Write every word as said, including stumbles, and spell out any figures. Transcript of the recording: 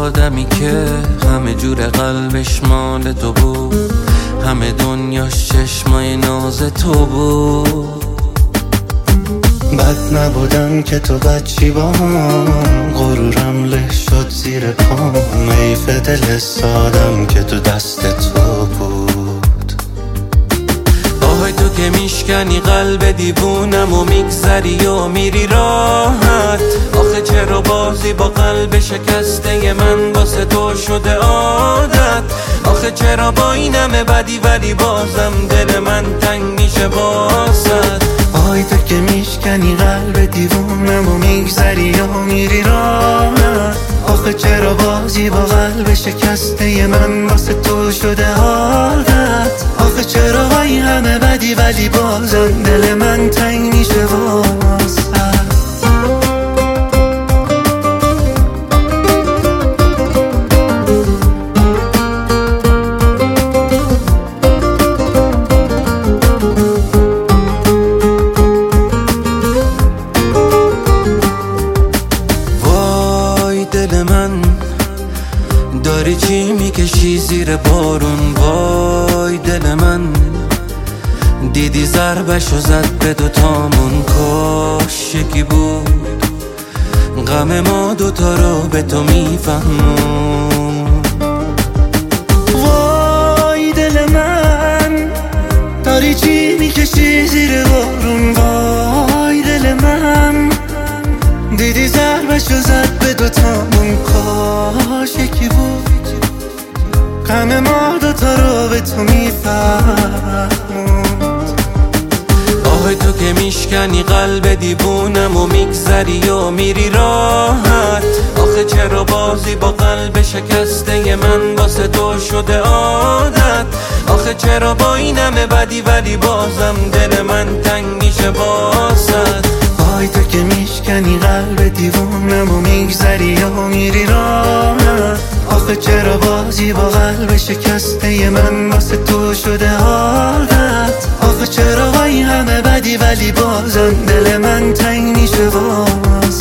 آدمی که همه جور قلبش مال تو بود، همه دنیاش چشمای ناز تو بود. بد نبودم که تو بچی با هم، غرورم له شد زیر پام. حیف دل سادم که تو دست تو بود. آهای تو که میشکنی قلب دیوونم و میگذری و میری راحت. آخه چرا بازی با قلب شکسته من واسه تو شده عادت. آخه چرا با این همه بدی ولی بازم دل من تنگ میشه واسط. آهای تو که میشکنی قلب دیوونم و میگذری و میری راحت. آخه چرا بازی با قلب شکسته من واسه تو شده عادت. آخه چرا با این همه بدی ولی بازم دل من تنگ میشه واسط. دل من داری چی میکشی زیر بارون؟ وای دل من دیدی ضربشو زد به دوتامون، کاش یکی بود غم ما دوتا رو به تو میفهمون. وای دل من داری چی میکشی زیر بارون؟ وای دل من دیدی ضربشو زد به دوتامون، کاش یکی بود غم ما دوتا رو به تو میفهموند. آهای تو که میشکنی قلب دیوونم و میگذری و میری راحت. آخه چرا بازی با قلب شکسته من واسه تو شده عادت. آخه چرا با این همه بدی ولی بازم دل من تنگ میشه واسط. آهای تو که میشکنی قلب دیوونم و میگذری و میری راحت. آخه چرا بازی با قلب شکسته من واسه تو شده عادت. آخه چرا با این همه بدی ولی بازم دل من تنگ میشه واسه.